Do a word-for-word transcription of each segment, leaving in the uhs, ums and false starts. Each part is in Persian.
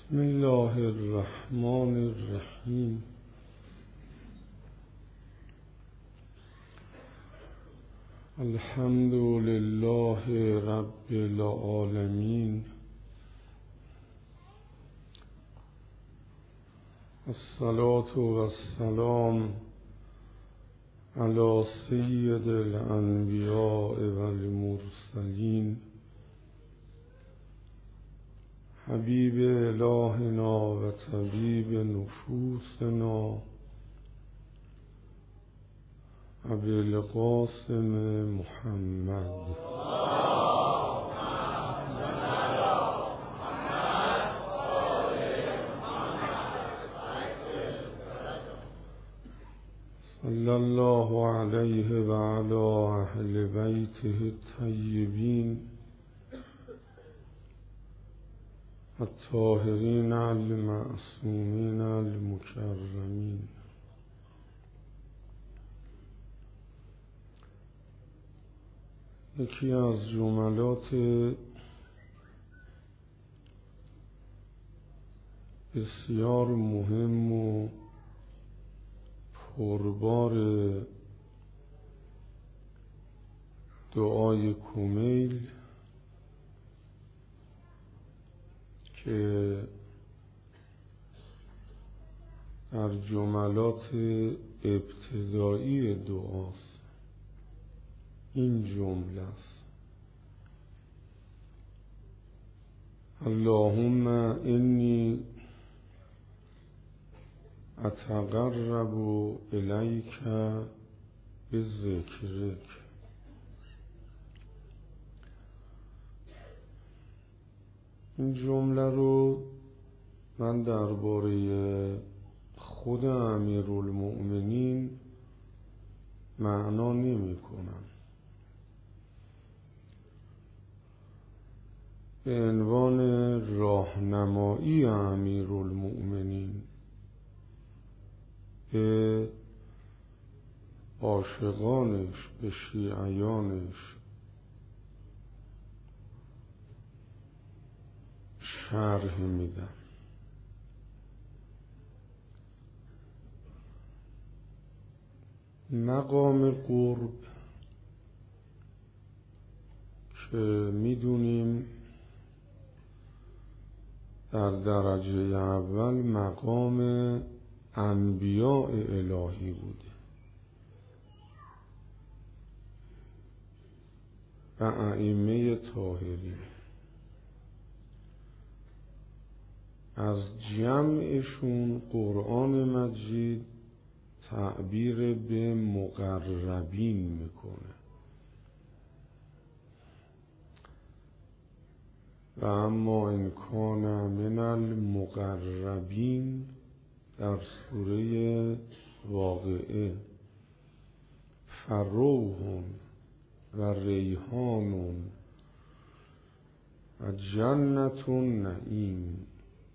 بسم الله الرحمن الرحیم. الحمد لله رب العالمین. الصلاة والسلام علی سید الانبیاء والمرسلین حبیب الهنا و طبیب نفوسنا ابی القاسم محمد. صلی الله علیه و علی اهل بیته الطیبین الطاهرین المعصومین المکرمین. یکی از جملات بسیار مهم و پربار دعای کمیل که در جملات ابتدایی دعاست این جمله است: اللهم انی اتقرب الیک بذکرک. این جمله رو من درباره خود امیرالمؤمنین معنا نمی کنم. به عنوان راهنمایی امیرالمؤمنین به عاشقانش، به شیعیانش شرح میدم. مقام قرب که میدونیم در درجه اول مقام انبیاء الهی بوده و ائمه طاهرین. از جمعشون قرآن مجید تعبیر به مقربین میکنه و اما ان کان من المقربین در سوره واقعه فروح و ریحان و جنت نعیم.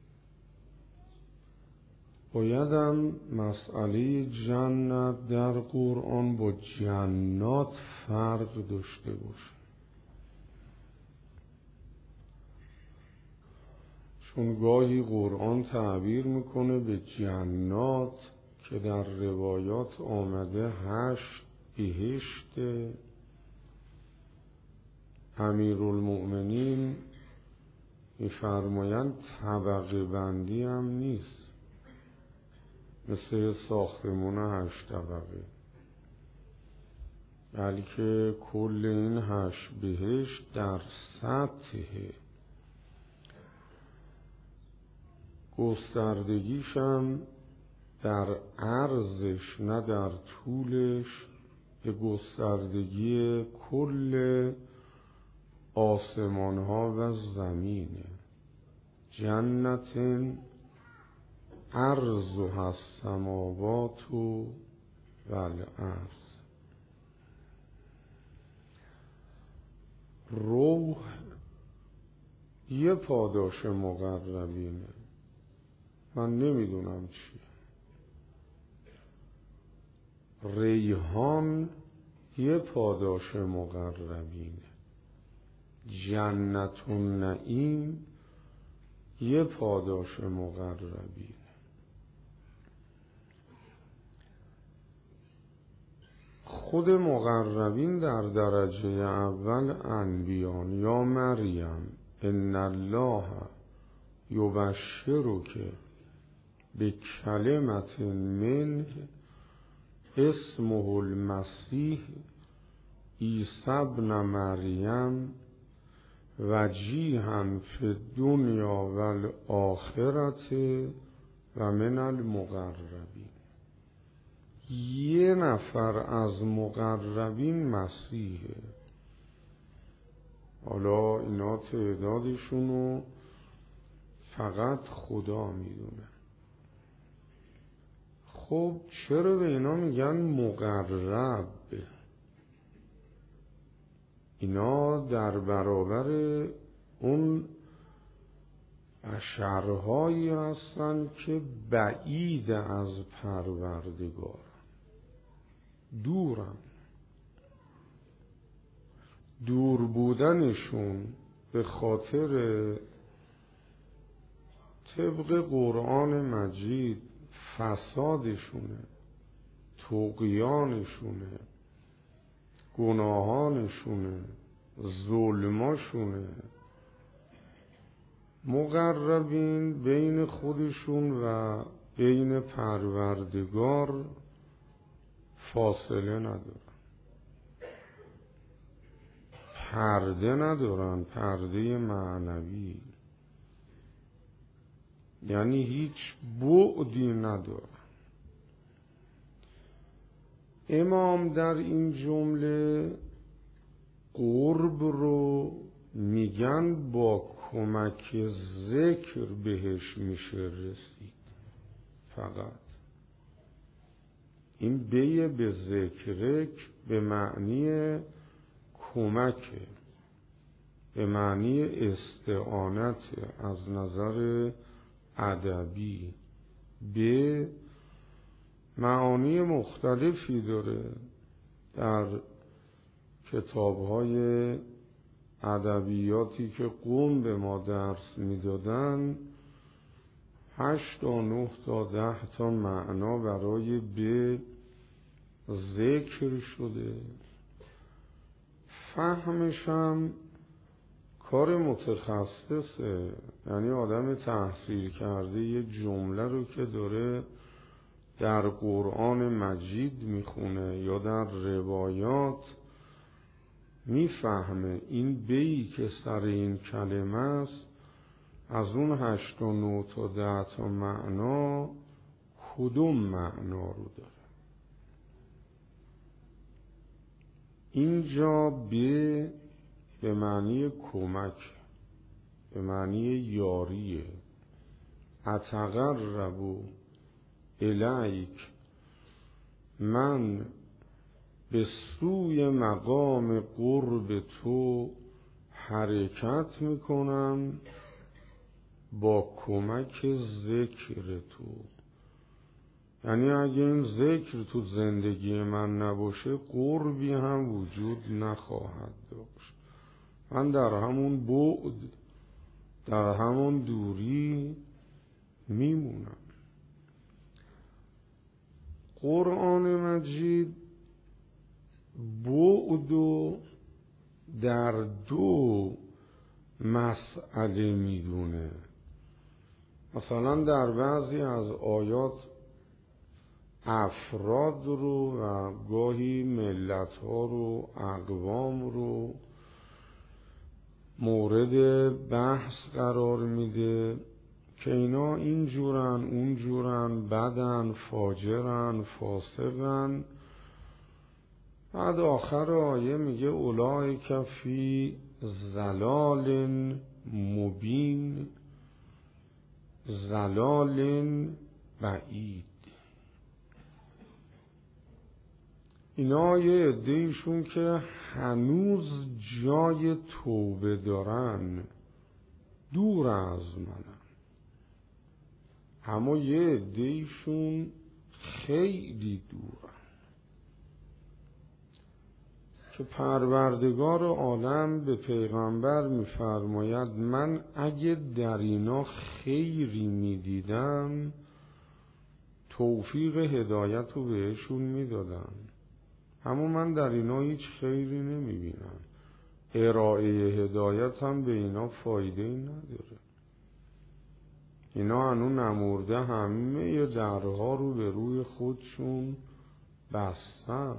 بایدم مسئله جنت در قرآن با جنات فرق داشته باشه، چون گاهی قرآن تعبیر میکنه به جنات که در روایات آمده هشت بهشت. امیرالمؤمنین میفرمایند طبقه بندی هم نیست مثل ساختمون هشت طبقه، بلکه کل این هشت بهشت در سطح گستردگیشم در عرضش نه در طولش به گستردگی کل آسمان ها و زمینه. جنت عرضها السماوات والارض. روح یه پاداش مقربینه، من نمیدونم چیه. ریحان یه پاداش مقربینه. جنت النعیم یه پاداش مقربین. خود مقربین در درجه اول انبیان. یا مریم ان الله یبشرک بکلمة منه اسمه المسیح عیسی ابن مریم وجیها فی الدنیا و الآخرة و من المقربین. یه نفر از مقربین مسیحه. حالا اینا تعدادشونو فقط خدا میدونه. خب چرا به اینا میگن مقرب؟ اینا در برابر اون بشرهایی هستن که بعید از پروردگار، دورن. دور بودنشون به خاطر طبق قرآن مجید فسادشونه، طغیانشونه، گناهانشونه، ظلماشونه. مقربین بین خودشون و بین پروردگار فاصله ندارن، پرده ندارن، پرده معنوی، یعنی هیچ بعدی ندارن. امام در این جمله قرب رو میگن با کمک ذکر بهش میشه رسید. فقط این بیه به ذکرک به معنی کمکه، به معنی استعانت از نظر ادبی. به معانی مختلفی داره. در کتاب‌های ادبیاتی که قوم به ما درس میدادن هشت تا نه تا ده تا معنا برای به ذکر شده. فهمشم کار متخصصه، یعنی آدم تحصیل کرده یه جمله رو که داره در قرآن مجید میخونه یا در روایات میفهمه این بیی که سر این کلمه است از اون هشت و نه تا ده تا معنا کدوم معنا رو داره. اینجا به به معنی کمک، به معنی یاریه. اتقرب الیک، من به سوی مقام قرب تو حرکت میکنم با کمک ذکر تو. یعنی اگه این ذکر تو زندگی من نباشه قربی هم وجود نخواهد داشت. من در همون بعد، در همون دوری میمونم. قرآن مجید بعدو در دو مسئله میدونه. مثلا در بعضی از آیات افراد رو و گاهی ملت ها رو، اقوام رو مورد بحث قرار میده که اینا این جورن، اون جورن، بدن، فاجرن، فاسقن. بعد آخر آیه میگه اولئک فی ضلال مبین، ضلال بعید. اینا یه عده‌ایشون که هنوز جای توبه دارن دور از منن، اما یه عده‌ایشون خیلی دورن که پروردگار عالم به پیغمبر می‌فرماید من اگه در اینا خیری می‌دیدم توفیق هدایت رو بهشون میدادم، اما من در اینا هیچ خیری نمی‌بینم، ارائه هدایت هم به اینا فایده‌ای نداره. اینا هنو نمورده همه درها رو به روی خودشون بستن.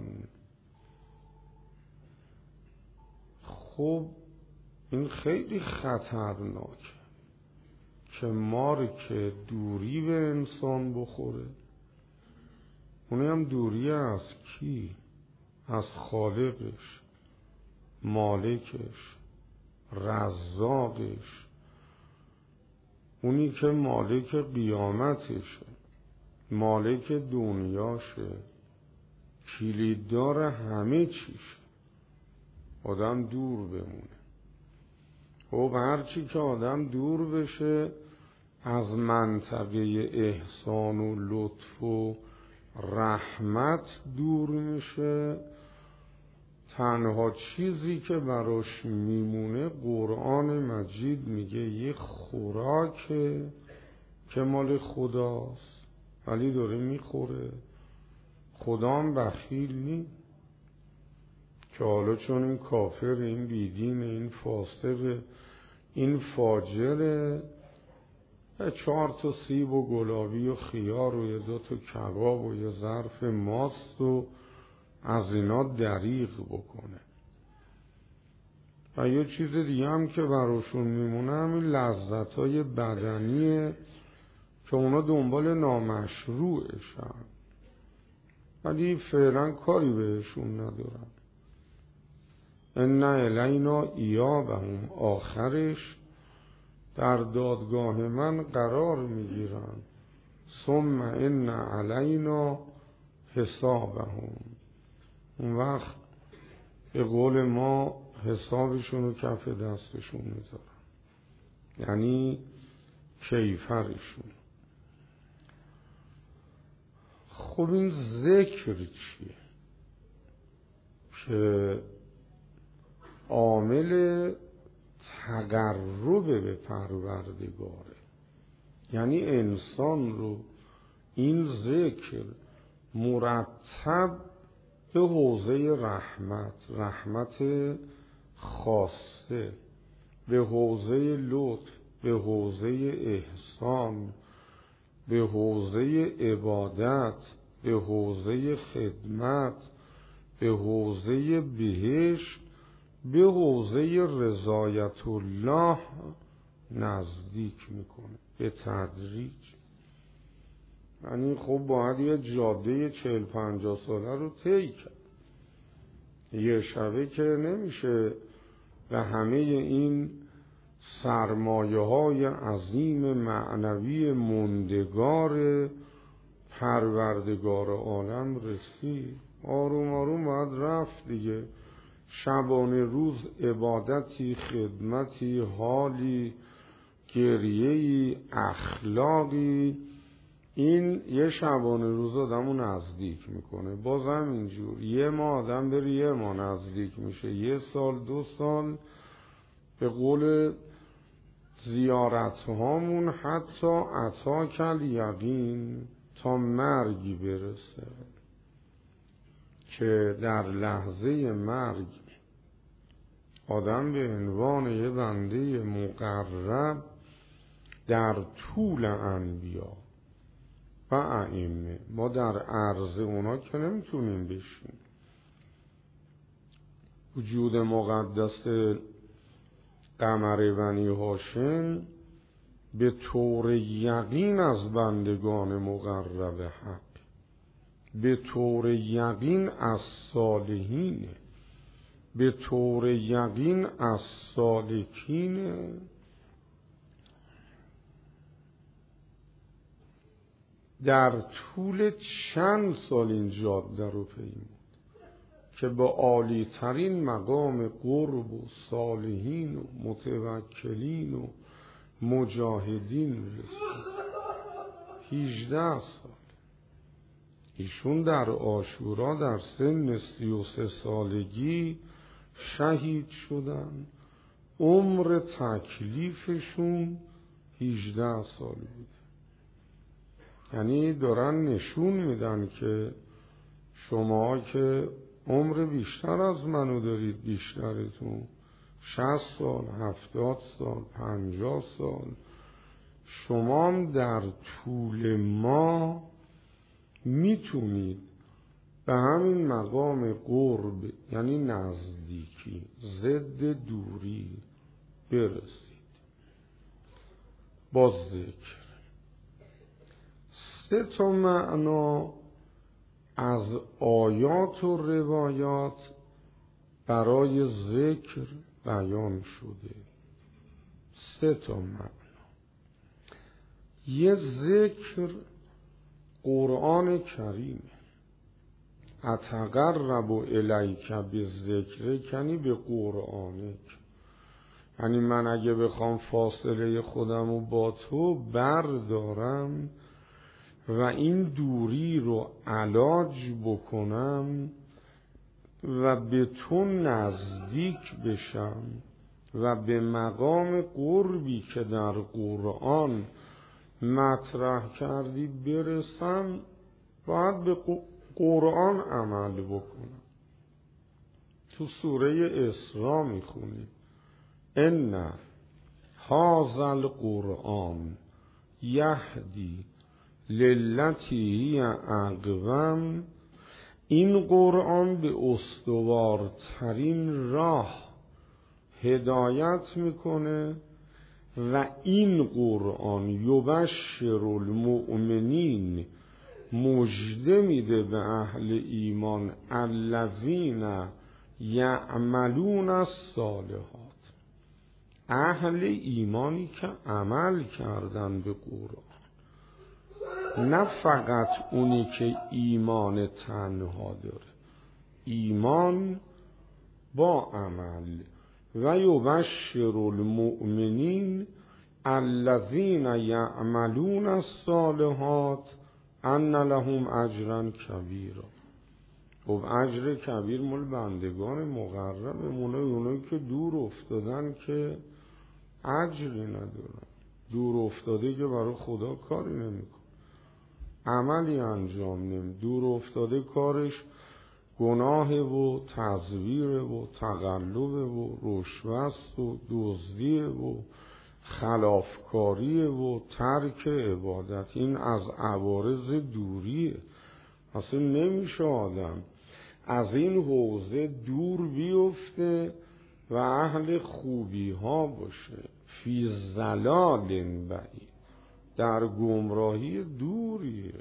خب این خیلی خطرناکه که مار که دوری به انسان بخوره، اونی هم دوری از کی؟ از خالقش، مالکش، رزاقش، اونی که مالک قیامتشه، مالک دنیاشه، کلیددار همه چیشه. آدم دور بمونه. خب هرچی که آدم دور بشه از منطقه احسان و لطف و رحمت دور میشه، تنها چیزی که براش میمونه قرآن مجید میگه یه خوراکه که مال خداست ولی داره میخوره. خدا هم بخیل نی که حالا چون این کافر، این بیدین، این فاسق، این فاجره، چهار تا سیب و گلابی و خیار و یه دو تا کباب و یه ظرف ماست و از اینا دریغ بکنه. و یه چیز دیگه هم که براشون میمونه همین لذت‌های بدنیه که اونا دنبال نامشروعشن ولی فعلا کاری بهشون ندارن. ان الینا ایابهم، آخرش در دادگاه من قرار میگیرن. ثم ان علینا حسابهم، اون وقت به قول ما حسابشون رو کف دستشون میذارن، یعنی کیفرشون. خب این ذکر چیه؟ که عامل تقرب به پروردگاره، یعنی انسان رو این ذکر مرتب به حوزه رحمت، رحمت خاصه، به حوزه لطف، به حوزه احسان، به حوزه عبادت، به حوزه خدمت، به حوزه بهشت، به حوزه رضایت الله نزدیک میکنه به تدریج. یعنی خب باید یه جاده چهل پنجاه ساله رو طی کرد، یه شبه که نمیشه به همه این سرمایه های عظیم معنوی مندگار پروردگار عالم رسید. آروم آروم باید رفت دیگه، شبانه روز عبادتی، خدمتی، حالی، گریهی، اخلاقی، این یه شبانه روز آدمو نزدیک میکنه. بازم اینجور یه ماه آدم بری یه ماه نزدیک میشه، یه سال، دو سال، به قول زیارت هامون حتی اتاکل یقین، تا مرگی برسه که در لحظه مرگ آدم به عنوان یه بنده مقرب در طول انبیا و ائمه، ما در عرض اونا که نمیتونیم بشیم. وجود مقدس قمر بنی هاشم به طور یقین از بندگان مقرب حق، به طور یقین از صالحینه، به طور یقین از سالکینه. در طول چند سال این جاده رو پیمود که با عالی ترین مقام قرب و صالحین و متوکلین و مجاهدین رسید. هجده سال ایشون در عاشورا در سن سی و سه سالگی شهید شدن. عمر تکلیفشون هجده سال بود. یعنی دارن نشون میدن که شما که عمر بیشتر از منو دارید، بیشترتون شصت سال، هفتاد سال، پنجاه سال، شما هم در طول ما میتونید به همین مقام قرب یعنی نزدیکی ضد دوری برسید با ذکر. سه تا معنا از آیات و روایات برای ذکر بیان شده. سه تا معنا. یه ذکر قرآن کریم، اتقرب الیک بالذکر کنی به قرآنک، یعنی من اگه بخوام فاصله خودم رو با تو بردارم و این دوری رو علاج بکنم و به تو نزدیک بشم و به مقام قربی که در قرآن مطرح کردی برسم، باید به قرآن عمل بکنم. تو سوره اسراء میخونی ان هذا القرآن یهدی للتی هی اقوم، این قرآن به استوارترین راه هدایت میکنه و این قرآن یبشر المؤمنین، مژده میده به اهل ایمان، الذین یعملون الصالحات، اهل ایمانی که عمل کردن به قرآن، نه فقط اونی که ایمان تنها داره، ایمان با عمل. و یبشر المؤمنین الذین یعملون الصالحات ان لهم اجرا کبیرا. خب اجر کبیر مال بندگان مقربمونه، اونایی که دور افتادن که اجری ندارن، دور افتاده که برای خدا کاری نمیکن، عملی انجام نمی، دور افتاده کارش گناه و تزویر و تقلب و رشوه و دزدی و خلافکاری و ترک عبادت. این از عوارض دوریه. اصلا نمیشه آدم از این حوزه دور بیفته و اهل خوبی ها باشه، فی ضلال بعید، در گمراهی دوریه.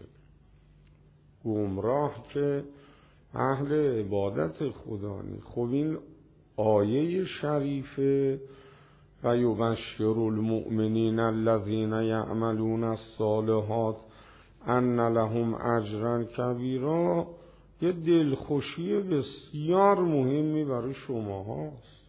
گمراه که اهل عبادت خدا نی. خب این آیه شریفه و یبشر المؤمنین الذین یعملون الصالحات ان لهم اجرا کبیرا یه دلخوشی بسیار مهمی برای شما هاست،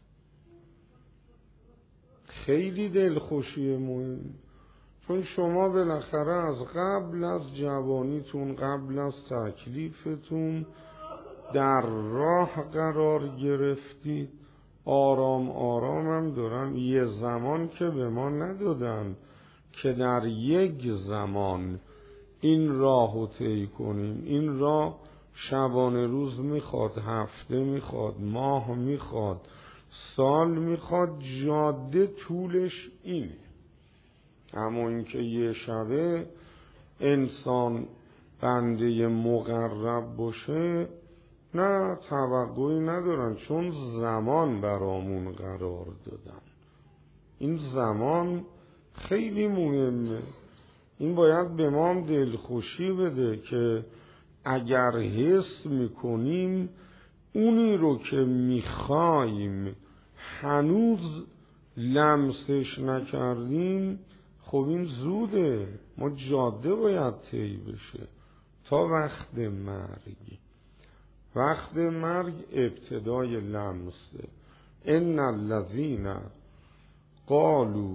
خیلی دلخوشی مهم، چون شما بالاخره از قبل از جوانیتون، قبل از تکلیفتون در راه قرار گرفتید. آرام آرام هم دارن، یه زمان که به ما ندادن که در یک زمان این راه رو طی کنیم. این راه شبانه روز میخواد، هفته میخواد، ماه میخواد، سال میخواد، جاده طولش اینه. اما اینکه یه شبه انسان بنده مقرب باشه، نه، توقعی ندارن، چون زمان برامون قرار دادن. این زمان خیلی مهمه. این باید به ما هم دلخوشی بده که اگر حس میکنیم اونی رو که میخوایم هنوز لمسش نکردیم، خب این زوده، ما جاده باید طی بشه تا وقت مرگ. وقت مرگ ابتدای لمسه. ان الذین قالوا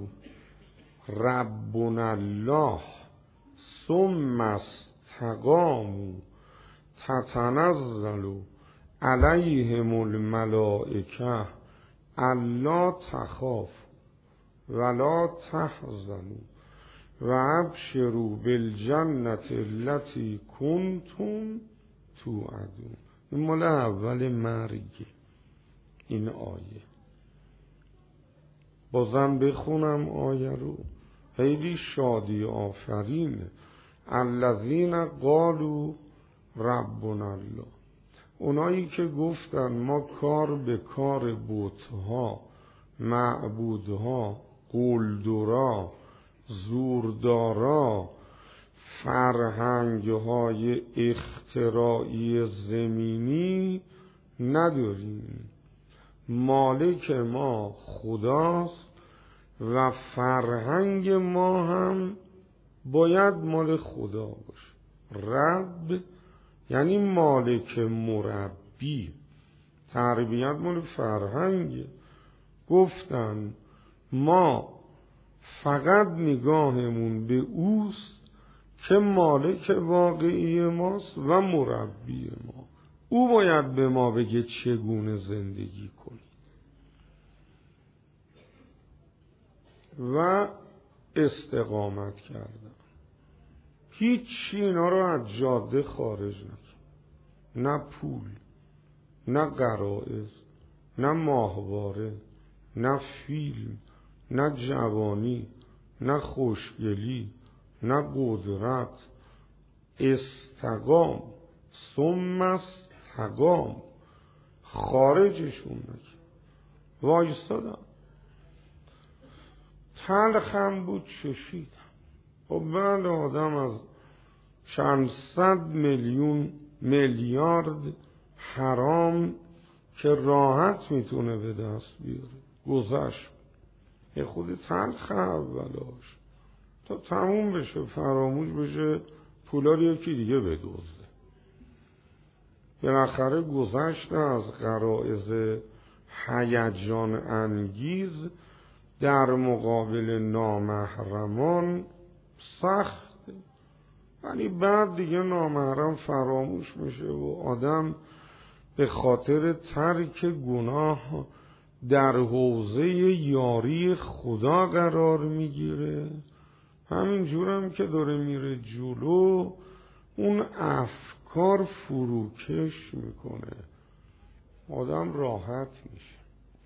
ربنا الله ثم استقاموا تتنزل علیهم الملائکه الا تخاف ولا تحزنوا و ابشروا بالجنة التي کنتم توعدون. این مال اول مرگه این آیه. بازم بخونم آیه رو، خیلی شادی آفرینه. الذین قالوا ربنا الله، اونایی که گفتن ما کار به کار بتها، معبودها، قلدرا، زوردارا، فرهنگهای اختراعی زمینی نداریم. مالک ما خداست و فرهنگ ما هم باید مال خدا باشه. رب یعنی مالک مربی، تربیت مال فرهنگ. گفتن ما فقط نگاهمون به اوست که مالک واقعی ماست و مربی ما. او باید به ما بگه چگونه زندگی کنی. و استقامت کردن. هیچی اینا رو از جاده خارج نکن. نه پول، نه غرایز، نه ماهواره، نه فیلم، نه جوانی، نه خوشگلی، نه قدرت. استقام ثم استقام، خارجشون نکن. وایستادم، تلخم بود چشیدم. و بعد آدم از چند صد میلیون میلیارد حرام که راحت میتونه به دست بیاره گذشت. یه خود تلخ اولاش تا تموم بشه، فراموش بشه، پولا رو یکی دیگه بدزده. بالاخره گذشته از غرایز هیجان انگیز در مقابل نامحرمان سخته، ولی بعد دیگه نامحرم فراموش میشه و آدم به خاطر ترک گناه در حوزه یاری خدا قرار میگیره. همین جورم که داره میره جلو، اون افکار فروکش میکنه، آدم راحت میشه،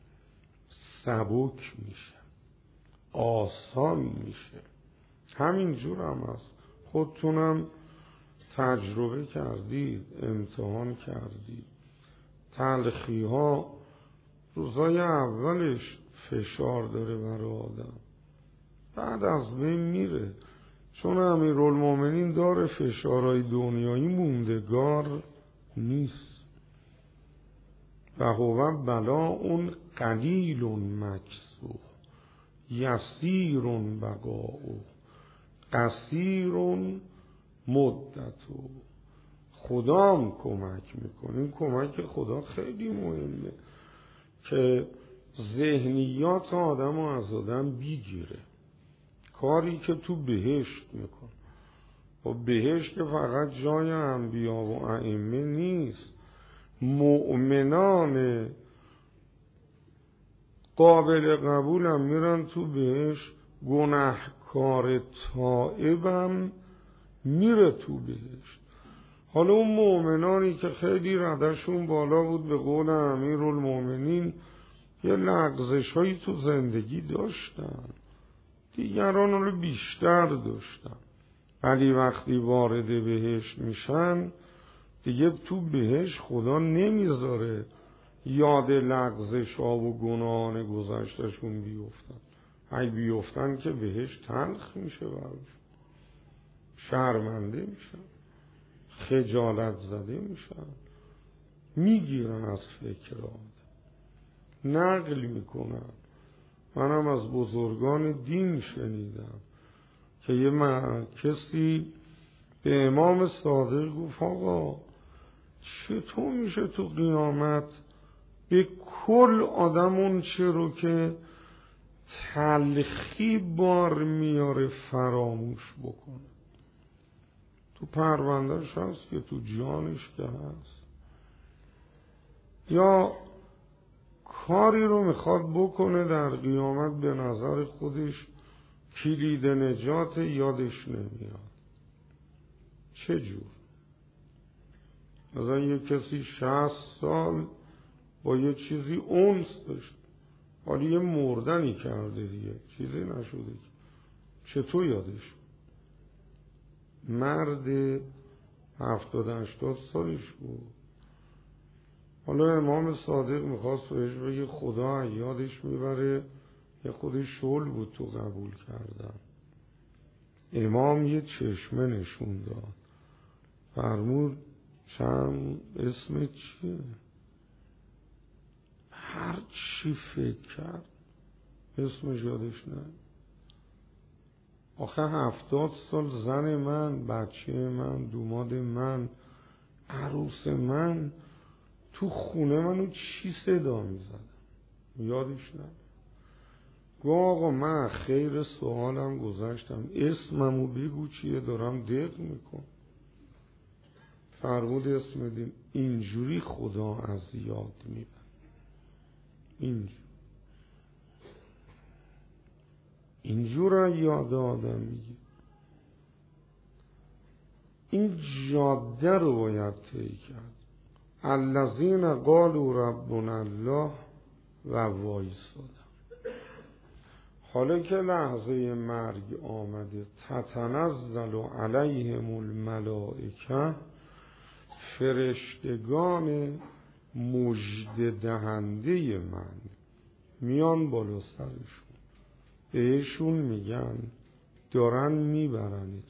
سبک میشه، آسان میشه. همین جورم هست. خودتونم تجربه کردید، امتحان کردید. تلخی ها روزای اولش فشار داره برای آدم، بعد از بین میره. چون امیرالمومنین داره فشارهای دنیایی موندگار نیست. و هو بلا اون قلیل مکسو یسیر بقاؤ قصیر مدتو. خدا هم کمک میکنه. این کمک خدا خیلی مهمه که ذهنیات آدم و از آدم بیگیره. کاری که تو بهشت میکن. و بهشت که فقط جای انبیا و ائمه نیست. مؤمنان قابل قبولم میرن تو بهشت، گناهکار تائبم میره تو بهشت. حالا اون مؤمنانی که خیلی ردشون بالا بود، به قول امیرالمومنین یه لغزش هایی تو زندگی داشتن، دیگران رو بیشتر داشتن، ولی وقتی وارد بهشت میشن دیگه تو بهشت خدا نمیذاره یاد لغزش ها و گناهان گذشتشون بیفتن. ای بیفتن که بهشت تلخ میشه براش، شرمنده میشن، خجالت زده میشن، میگیرن از فکرات، نقل میکنن. منم از بزرگان دین شنیدم که یه من... کسی به امام صادق گفت آقا چطور میشه تو قیامت به کل آدم اون چه رو که تلخی بار میاره فراموش بکنه؟ تو پروندهش هست که تو جانش که هست، یا کاری رو میخواد بکنه در قیامت به نظر خودش کلید نجات یادش نمیاد. چه جور؟ مثلا یه کسی شصت سال با یه چیزی اونس داشت، حالا یه مردنی کرده دیگه، چیزی نشده، چطور یادش؟ مرد هفتاد هشتاد سالش بود، حالا امام صادق میخواست بهش بگه خدا یادش میبره، یه خودش شل بود تو قبول کردن. امام یه چشمه نشون داد، فرمود چند اسم چیه؟ هر چی فکر کرد اسمش یادش نه. آخه هفتاد سال زن من، بچه من، دوماد من، عروس من تو خونه منو چی صدا میزدم یادش نه. گو آقا من خیر سوالم گذاشتم، اسممو بگو چیه، دارم دق میکن. فرمود اسم دیم. اینجوری خدا از یاد میبر، اینجور اینجور یاد آدم میگه. این جاده رو باید طی کرد. الذین قالوا ربنا الله و وایسادن. حالا که لحظه مرگ آمده، تتنزل علیهم الملائکه، فرشتگان مژده دهنده من میان بالا سرشون، بهشون میگن دارن میبرنتون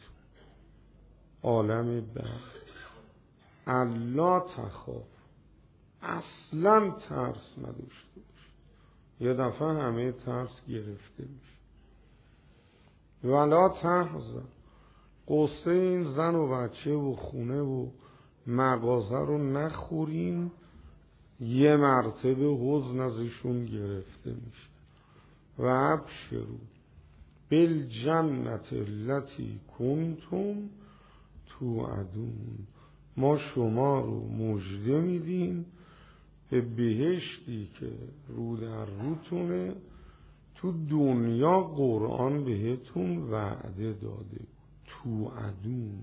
عالم بعد. الا تخاف، اصلا ترس نداشته باش. یه دفعه همه ترس گرفته میشه. ولا تحزن، قصه این زن و بچه و خونه و مغازه رو نخورین، یه مرتبه حزن ازشون گرفته میشه. و ابشروا بالجنة التي کنتم توعدون، ما شما رو مژده میدیم به بهشتی که رو در روتونه، تو دنیا قرآن بهتون وعده داده. توعدون،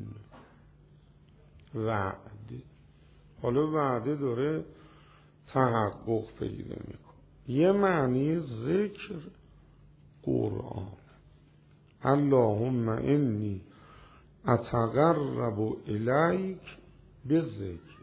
وعده. حالا وعده داره تحقق پیدا میکنه. یه معنی ذکر قرآن، اللهم انی اتقرب الیک بذکر،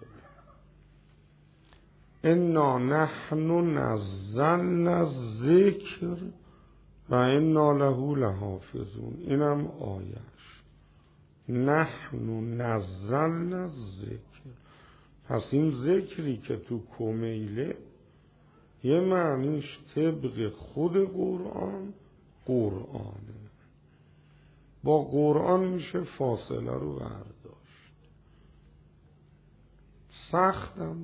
انا نحن نزلنا الذکر و انا له لحافظون. اینم آیش، نحن نزلنا الذکر. پس این ذکری که تو کمیله یه معنیش طبق خود قرآن قرآنه. با قرآن میشه فاصله رو برداشت. سختم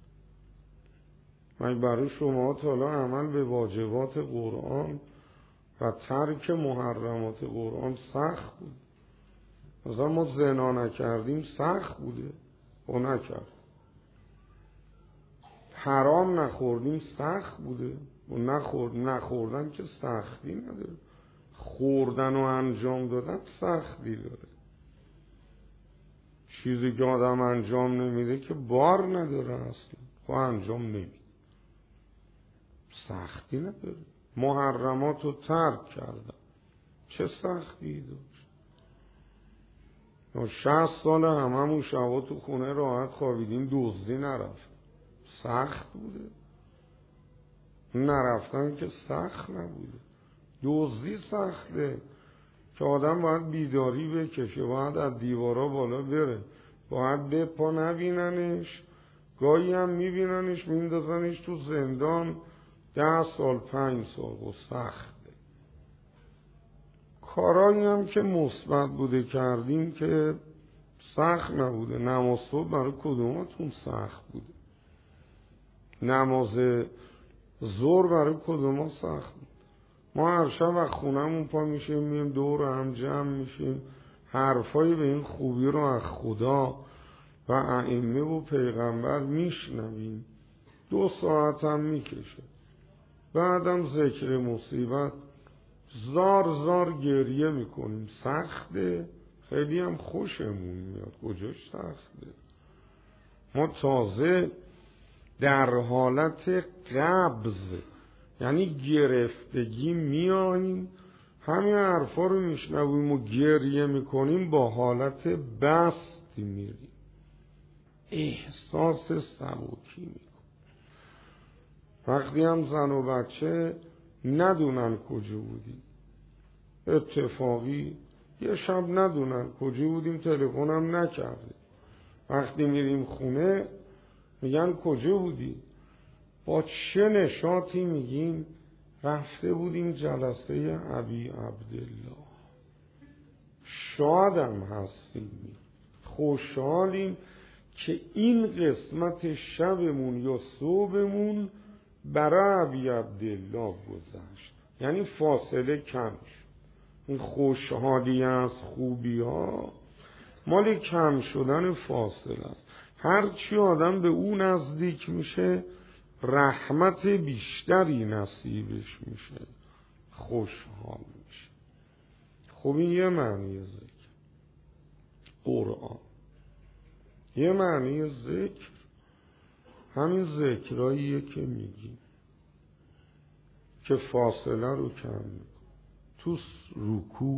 من برای شما تا حالا عمل به واجبات قرآن و ترک محرمات قرآن سخت بود. مثلا ما زنا نکردیم سخت بوده و نکرد. حرام نخوردیم سخت بوده و نخورد. نخوردن که سختی نداره، خوردن و انجام دادن سختی داره. چیزی که آدم انجام نمیده که بار نداره اصلا، خب انجام نمیده، سختی نداره. محرمات رو ترک کردن چه سختی داشت؟ شصت سال هممون شبا تو خونه راحت خوابیدیم، دزدی نرفت، سخت بوده؟ نرفتن که سخت نبوده. دزدی سخته که آدم باید بیداری بکشه، باید از دیوارا بالا بره، باید به پا نبیننش، گاهی هم میبیننش میندازنش تو زندان ده سال پنج سال و سخته. کارایی هم که مثبت بوده کردیم که سخت نبوده. نماز صبح برای کدوماتون سخت بوده؟ نماز ظهر برای کدوما سخت بود؟ ما هر شب از خونمون پا میشیم، میم دور هم جمع میشیم، حرفای به این خوبی رو از خدا و ائمه و پیغمبر میشنویم، دو ساعت هم میکشه. بعدم ذکر مصیبت زار زار گریه میکنیم. سخته، خیلی هم خوشمون میاد. کجاش سخته؟ ما تازه در حالت قبض یعنی گرفتگی میاییم، همین حرفا رو میشنویم و گریه میکنیم، با حالت بسط میریم، احساس سبکی میکنیم. وقتی هم زن و بچه ندونن کجا بودیم، اتفاقی یه شب ندونن کجا بودیم، تلفنم نکردیم، وقتی میریم خونه میگن کجا بودی؟ با چه نشاطی میگیم رفته بودیم جلسه ابی عبدالله. شادم هستیم، خوشحالیم که این قسمت شبمون یا صبحمون برای ابی عبدالله گذشت، یعنی فاصله کم شد. این خوشحالی از خوبی ها مال کم شدن فاصله است. هرچی آدم به اون نزدیک میشه رحمت بیشتری نصیبش میشه، خوشحال میشه. خب این یه معنی ذکر قرآن. یه معنی ذکر همین ذکراییه که میگیم که فاصله رو کم میکن. تو رکوع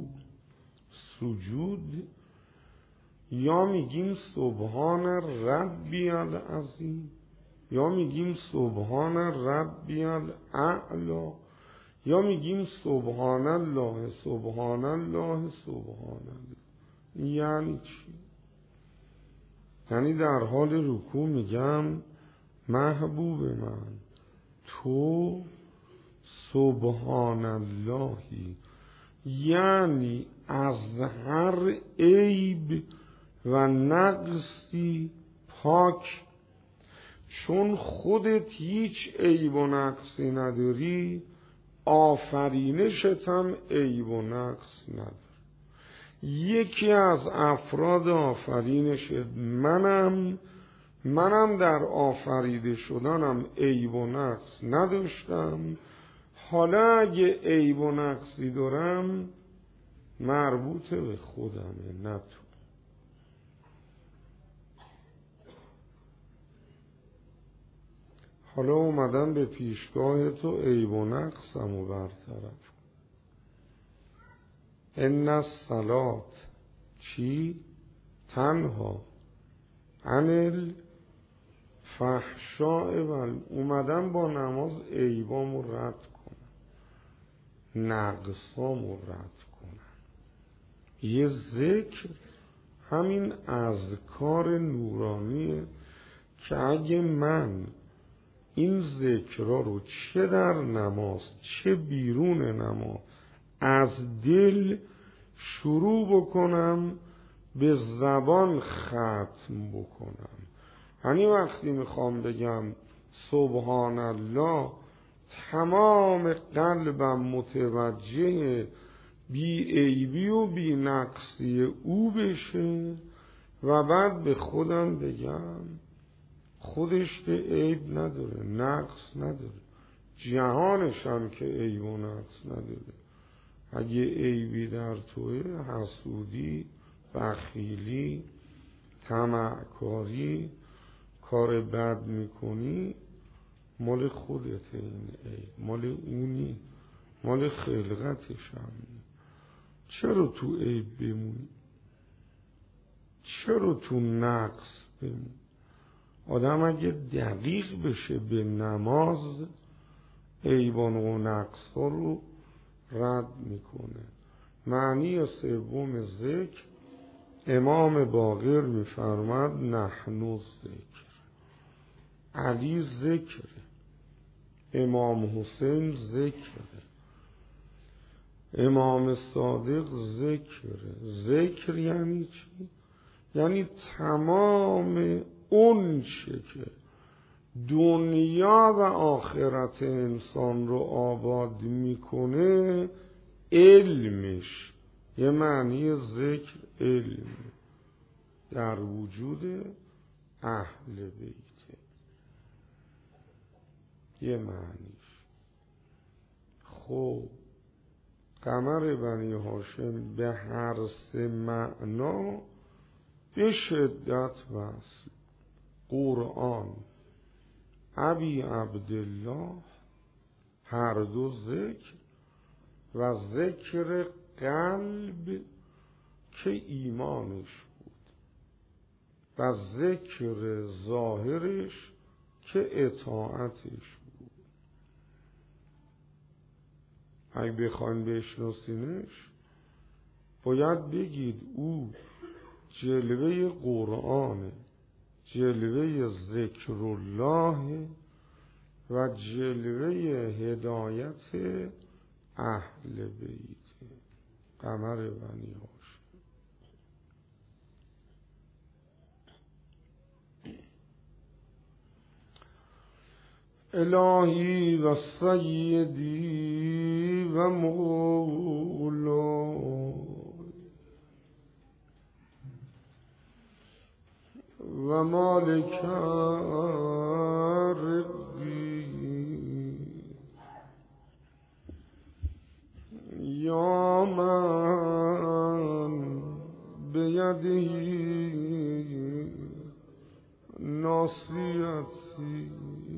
سجود یا میگیم سبحان ربی العظیم، یا میگیم سبحان ربی الاعلی، یا میگیم سبحان الله سبحان الله سبحان الله. یعنی چی؟ یعنی در حال رکوع میگم محبوب من تو سبحان اللهی، یعنی از هر عیب و نقصی پاک، چون خودت هیچ عیب و نقصی نداری، آفرینشت هم عیب و نقص نداره. یکی از افراد آفرینشت منم منم در آفریده شدنم عیب و نقص نداشتم. حالا اگه عیب و نقصی دارم مربوط به خودمه، نه تو. حالا اومدم به پیشگاه تو عیب و نقصم و برطرف. ان الصلات چی؟ تنها عن الفحشاء و اومدم با نماز عیبامو رد کنم، نقصامو رد کنم. یه ذکر همین اذکار نورانیه که اگه من این ذکرها رو چه در نماز چه بیرون نماز از دل شروع بکنم، به زبان ختم بکنم. یعنی وقتی میخوام بگم سبحان الله تمام قلبم متوجه بی عیبی و بی نقصی او بشه و بعد به خودم بگم خودش که عیب نداره، نقص نداره، جهانش هم که عیب و نقص نداره. اگه عیبی در توه، حسودی، بخیلی، طمعکاری، کار بد میکنی، مال خودته. این عیب مال اونی، مال خلقتش هم. چرا تو عیب بمونی؟ چرا تو نقص بمونی؟ آدم اگه دقیق بشه به نماز عیبان و نقص ها رو رد میکنه. معنی سوم ذکر امام باقر میفرماد نحن ذکر، علی ذکر، امام حسین ذکر، امام صادق ذکر. ذکر یعنی چی؟ یعنی تمام اون چه که دنیا و آخرت انسان رو آباد میکنه علمش، یه معنی ذکر علم در وجود اهل بیته، یه معنیش. خب قمر بنی هاشم به هر سه معنا به شدت وصل. قرآن، ابی عبدالله، هر دو ذکر و ذکر قلب که ایمانش بود و ذکر ظاهرش که اطاعتش بود. اگه بخواین بشناسینش باید بگید او جلوه قرآن، جلوه ذکر الله و جلوه هدایت اهل بیت قمر بنی هاشم. الهی و سیدی و مولای و مالک رقی یا من بیدی ناصیتی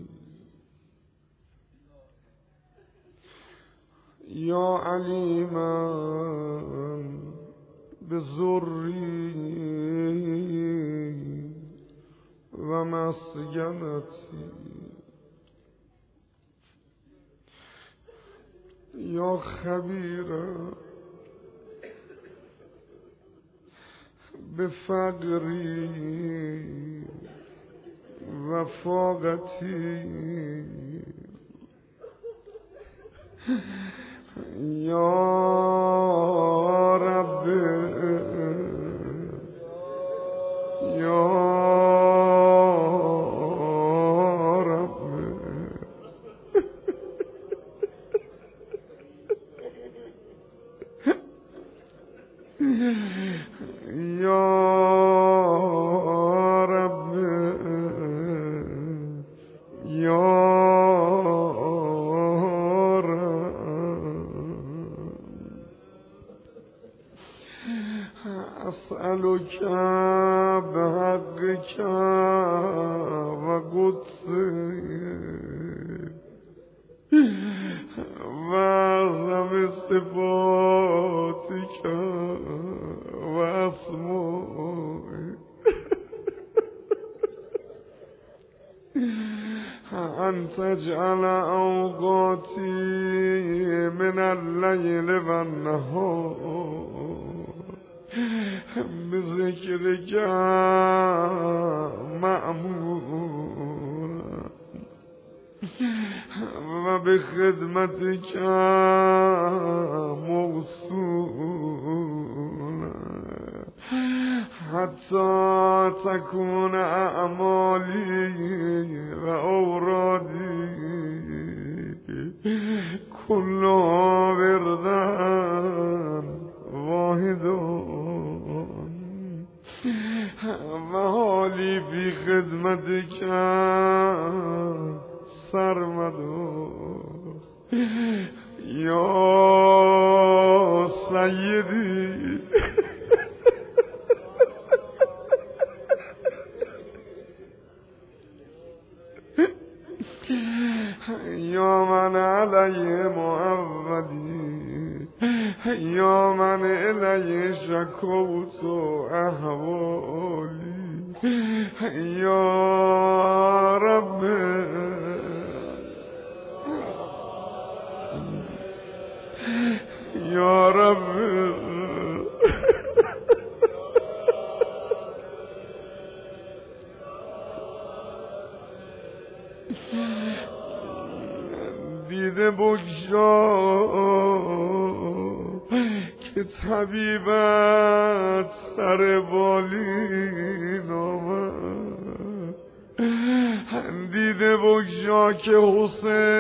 یا علیما بذری و مسکنتی یا خبیرا بفقری و فاقتی یا رب یا اسألك بحقك و قدسك و اعظم صفاتك و اسمائك ان تجعل اوقاتي من الليل و النهار بذکرک مأمورا و بخدمتک موصولا حتی تکون اعمالی و اورادی کلها وردن واحدون و حالی فی خدمتک سرمدون یا سیدی یا من علی معودی یا من الی شکوت احوالی یا رب یا رب دیده بگشا که طبیبت سر بالین آمد، دیده بگشا که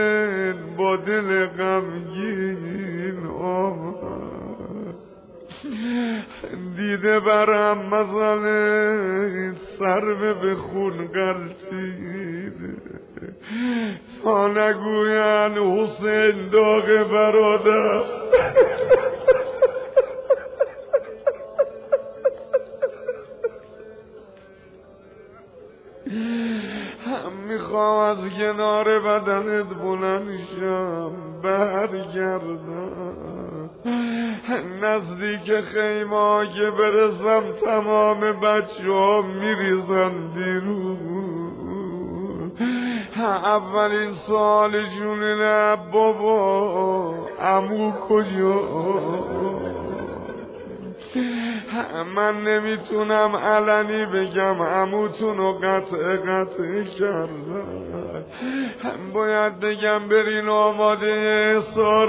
حسین با دل غمگین آمد، دیده برم مثلا سرم به خون قلتید تا نگوین حسین داغ برادر هم میخوام از کنار بدنت بلند شم برگردم نزدیک خیمه که برسم تمام بچه ها میریزن بیرون اولین سوالشون اینه بابا عمو کجا من نمیتونم علنی بگم عموتونو قطع قطع کردم باید بگم برین آماده احضار